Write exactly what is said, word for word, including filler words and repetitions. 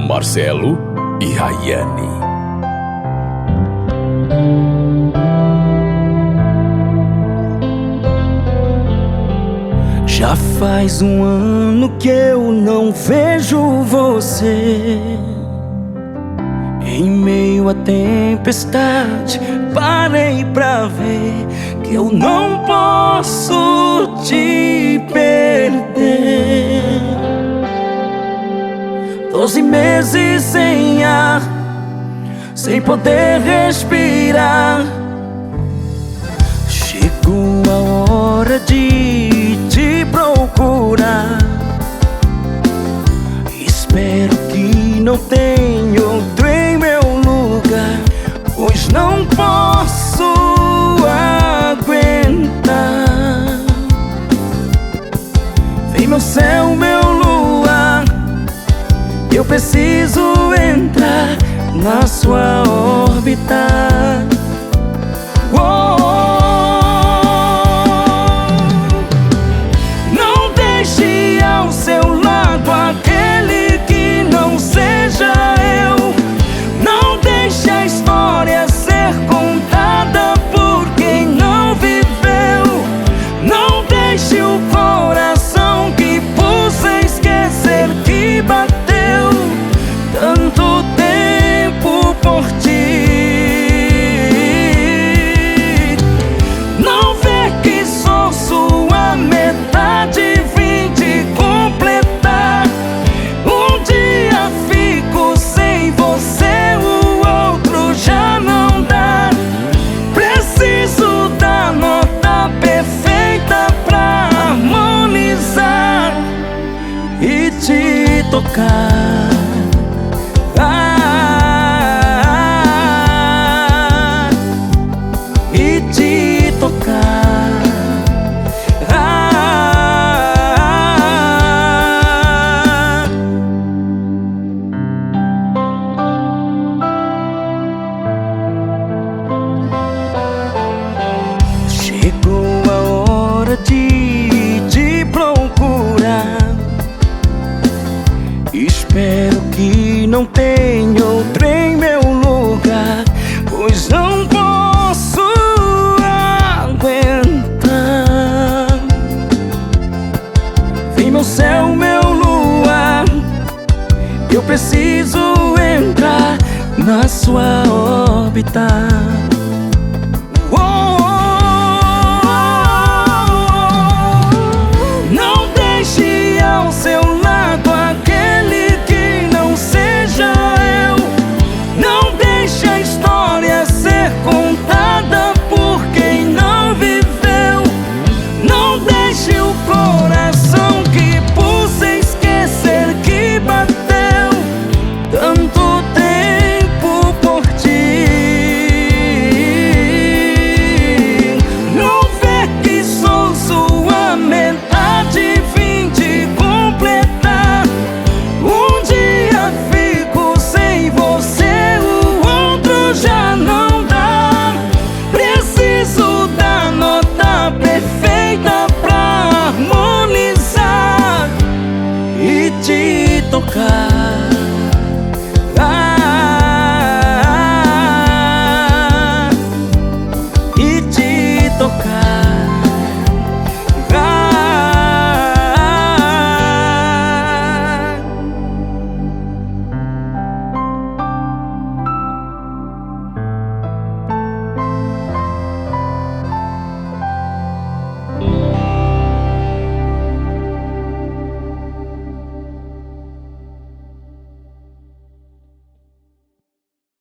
Marcelo e Rayane. Já faz um ano que eu não vejo você. Em meio à tempestade, parei pra ver que eu não posso te perder. Doze meses sem ar, sem poder respirar. Chegou a hora de te procurar. Espero que não tenha outro em meu lugar, pois não posso aguentar. Vem meu céu, meu luar, eu preciso entrar na sua órbita. Oh, não deixe ao seu lado aquele que não seja eu. Não deixe a história ser contada por quem não viveu. Não deixe o coração que pulsa esquecer que bateu tanto tempo por ti. Não vê que sou sua metade, vim te completar. Um dia fico sem você, o outro já não dá. Preciso da nota perfeita pra harmonizar e te tocar. Ah, e te tocar. Ah, chegou a hora de te procurar. Espero que não tenha outro em meu lugar, pois não posso aguentar. Vem meu céu, meu luar, eu preciso entrar na sua órbita.